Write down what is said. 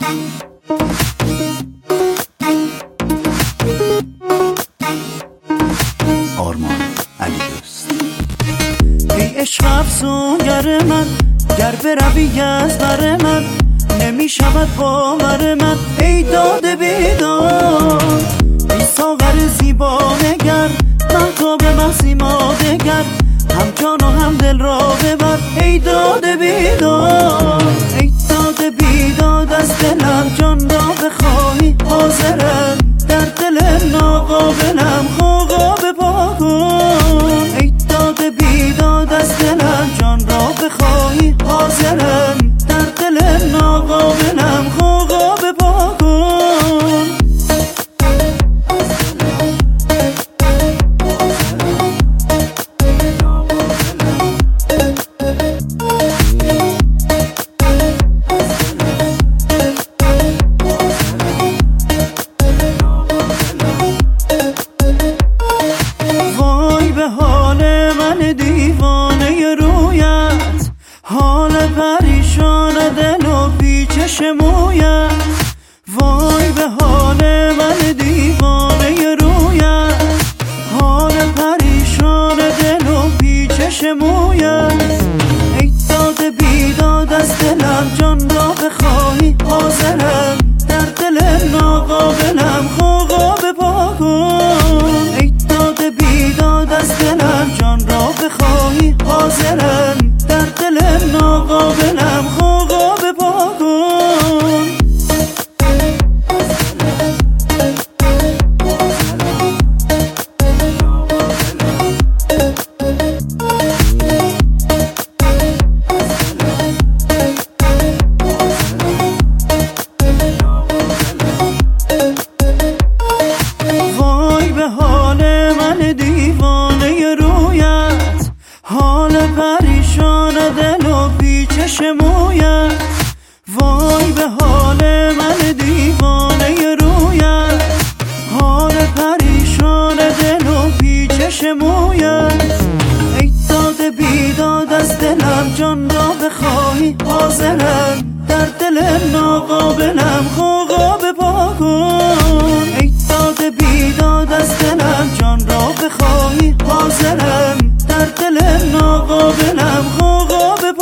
آرمان علیدوست. ای عشق افسونگر من، گر بروی از بر من نمی شود باور من. ای داده بیداد ای ساغر زیبا نگر، مهتاب محسیما دگر، هم جان و هم دل را ببر. ای داده بیداد ای داده بیداد، از دلم جان را بخواهی حاضرم، در دل ناقابلم خوقا بپا کن. ای داده بیداد از دلم جان را بخواهی حاضرم، در دل ناقابلم خوقا بپا کن. حال پریشان دل و پیچش مویت، وای به حال من دیوانه رویت. حال پریشان دل و پیچش مویت. ای داده بیداد از دلم جان را بخواهی حاضرم، در دل ناقابلم خوقا بپا کن. ای داده بیداد از دلم جان را بخواهی حاضرم، در دل ناقابلم خوقا بپا کن. وای به حال من دیوانه رویت، حال پریشان دل و پیچش مویت. وای به حال من دیوانه رویت، حال پریشان دل و پیچش مویت. ای داده بیداد از دلم جان را بخواهی حاضرم، در دل ناقابلم خوقا بپا کن. ای داده بیداد از دلم جان را بخواهی حاضرم، در دل ناقابلم خوقا بپا کن.